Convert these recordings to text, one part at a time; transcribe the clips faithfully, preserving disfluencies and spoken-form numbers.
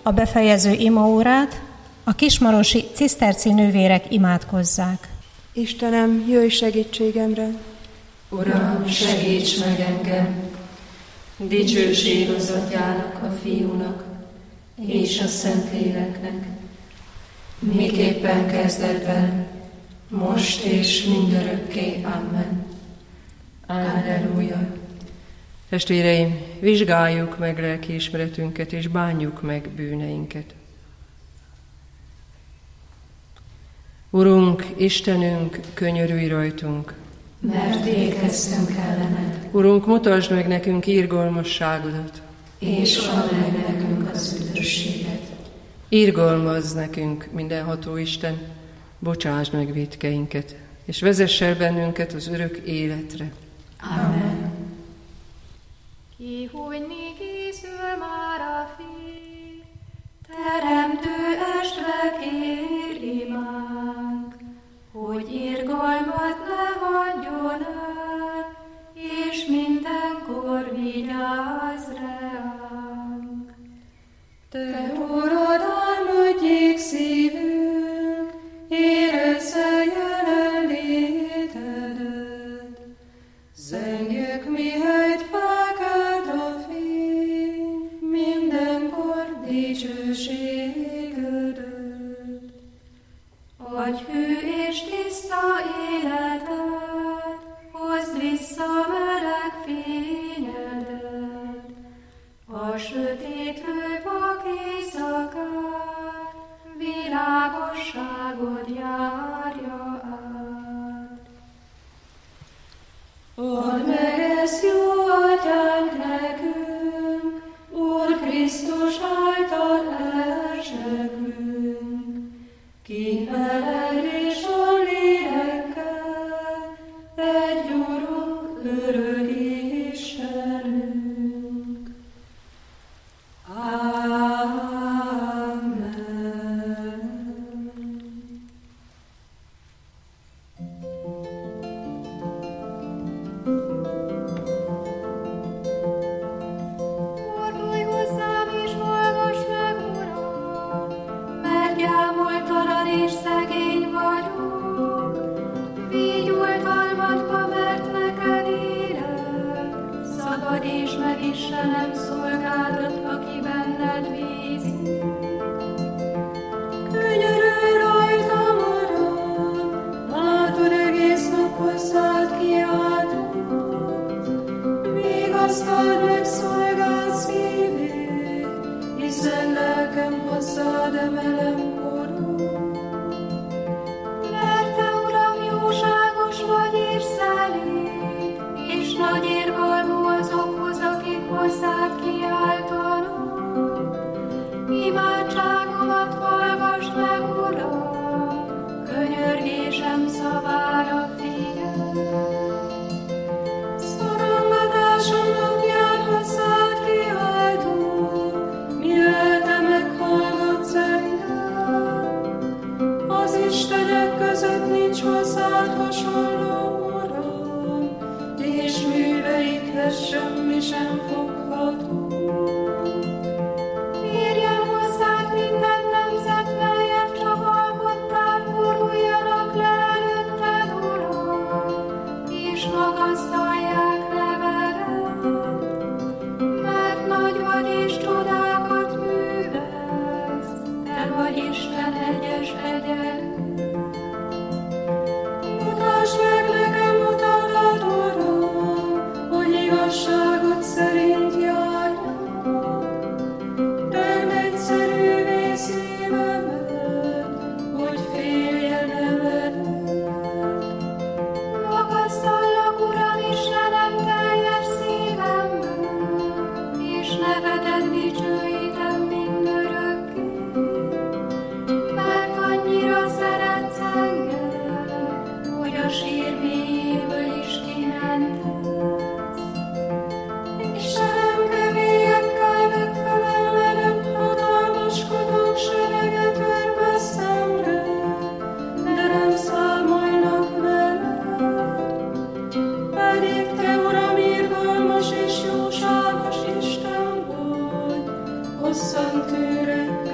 a befejező imaórát, a kismarosi ciszterci nővérek imádkozzák. Istenem, jöjj segítségemre! Uram, segíts meg engem! Dicsőség az Atyának, a Fiúnak és a Szentléleknek, miképpen kezdetben, most és mindörökké. Amen. Alleluja. Testvéreim, vizsgáljuk meg lelkiismeretünket, és bánjuk meg bűneinket. Urunk, Istenünk, könyörülj rajtunk! Mert ékeztünk ellened. Urunk, mutasd meg nekünk irgalmasságodat, és add meg nekünk az üdvösséget. Irgalmazz nekünk, mindenható Isten, bocsásd meg vétkeinket, és vezess el bennünket az örök életre. Amen. Ki, hogy mi készül már a fény, teremtő estre kér imánk, hogy irgalmat ne hagyjon el, és mindenkor vigyázz ránk. Te urad, álmodjék szívünk, érezze jelenlétedet, zengjük, mihelyt felkelt a fény, mindenkor dicsőségödet. Adj hű és tiszta életet, hozd vissza meleg fényedet, a sötétlő vak éjszakát, világosságod járja át. Add meg ezt, jó Atyánk, nekünk, Úr Krisztus által elsegünk, ki veled és a lélekkel, egy Urunk, örök Istenünk. Amen. Fordulj hozzám és hallgass meg, Uram, mert gyámoltalan és szegény vagyok. Vigy oltalmadba, mert neked élek, szabadíts meg Istenem szolgádat, aki benned bízik. Könyörülj rajtam, Uram, látod, egész nap hozzád kiáltott. Vigasztald meg szolgád szívét, hiszen lelkem hozzád emelem korod. Mert te, Uram, jóságos vagy és szelíd, és nagy irgalmú azokhoz, akik hozzád kiáltanak. Imádságomat hallgass meg, Uram, könyörgésem szavára figyelj. Szorongatásom napján hozzád kiáltok, mi lelke meghallgatsz engem. Az istenek között nincs hozzád hasonló, Uram, és műveidhez semmi sem fogható. Érjen hozzád minden nemzet, melyet csak alkottál, boruljanak le előtted, Uram, és magasztalják nevedet, mert nagy vagy és csodákat művelsz, te vagy Isten egyes egyenlő. Mutasd meg nekem utadat, Uram, hogy igazságod szerint járjak. Tedd egyszerűvé szívemet, hogy féljen eveled. Magasztallak, Uram, Istenem, teljes szívemből, és nevedet dicsőítem mindörökké. Mert annyira szeretsz engem, hogy a sír mélyéből is kimentesz. Istenem, kevélyekkel vett fel ellenem, hatalmaskodók sereget örve szemre, de nem számolnak veled. Pedig te, Uram, irgalmas és jóságos Isten vagy, hosszan tűrek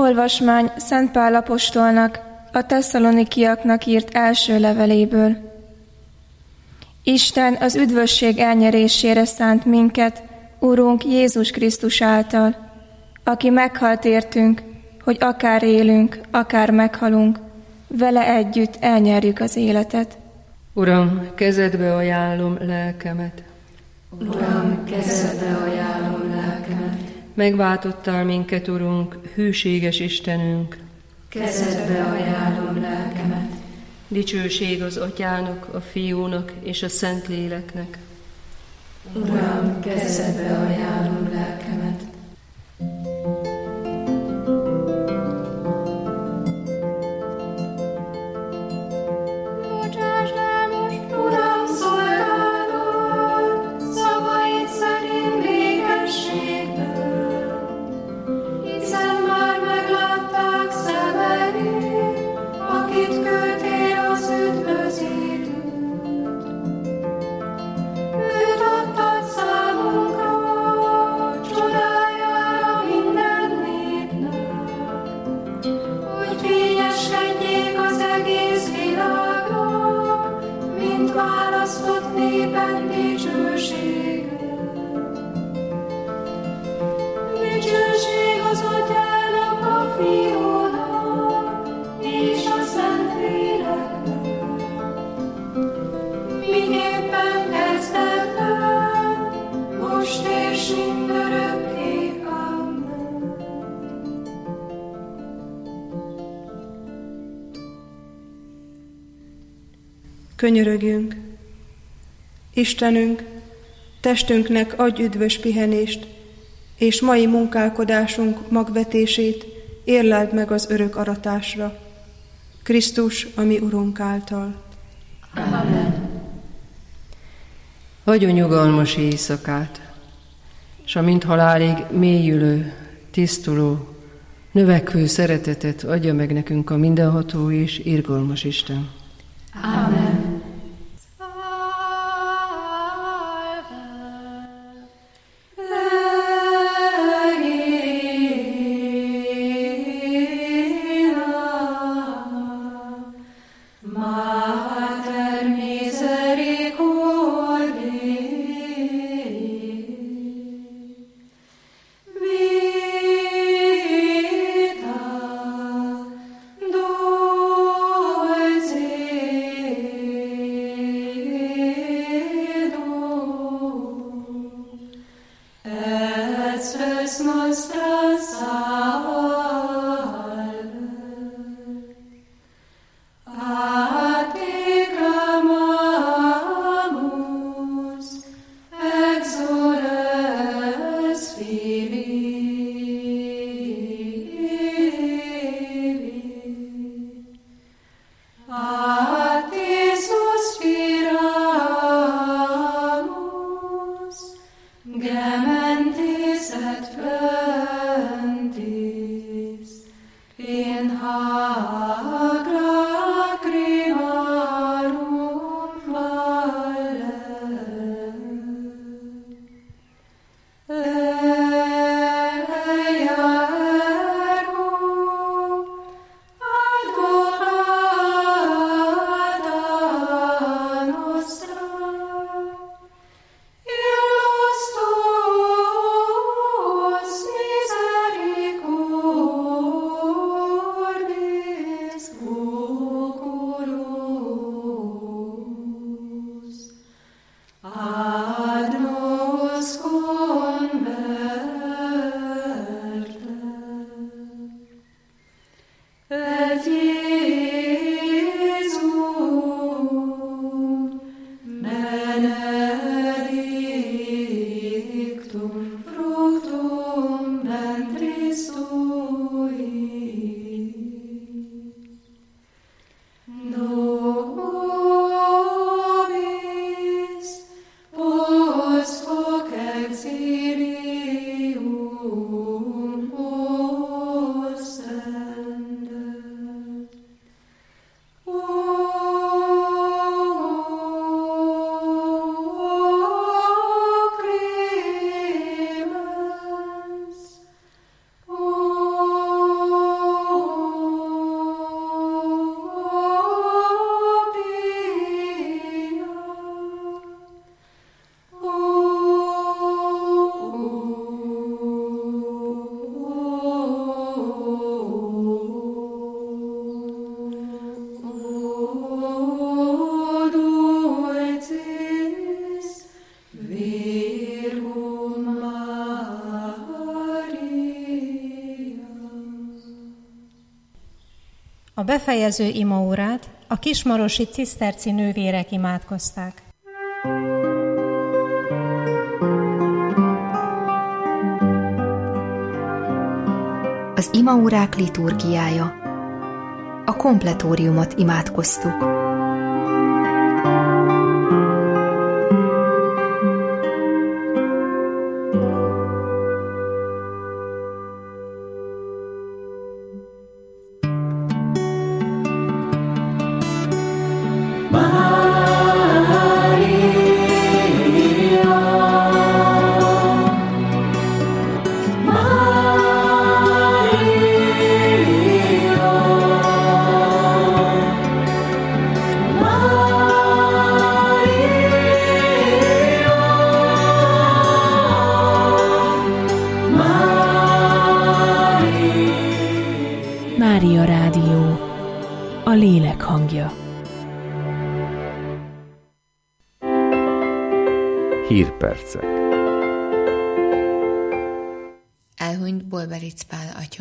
Olvasmány Szent Pál apostolnak, a tesszalonikiaknak írt első leveléből. Isten az üdvösség elnyerésére szánt minket, Urunk Jézus Krisztus által, aki meghalt értünk, hogy akár élünk, akár meghalunk, vele együtt elnyerjük az életet. Uram, kezedbe ajánlom lelkemet. Uram, kezedbe ajánlom lelkemet. Megváltottál minket, Urunk, hűséges Istenünk. Kezedbe ajánlom lelkemet. Dicsőség az Atyának, a Fiúnak és a Szentléleknek. Uram, kezedbe ajánlom lelkemet. Könyörögjünk. Istenünk, testünknek adj üdvös pihenést, és mai munkálkodásunk magvetését érleld meg az örök aratásra. Krisztus, a mi Urunk által. Amen. Hagyj a nyugalmas éjszakát, s amint halálig mélyülő, tisztuló, növekvő szeretetet adja meg nekünk a mindenható és irgalmas Isten. Amen. Dulce befejező imaórát a kismarosi ciszterci nővérek imádkozták. Az imaórák liturgiája. A kompletóriumot imádkoztuk. Mária Rádió, a lélek hangja. Hírpercek. Elhunyt Bolberic Pál atya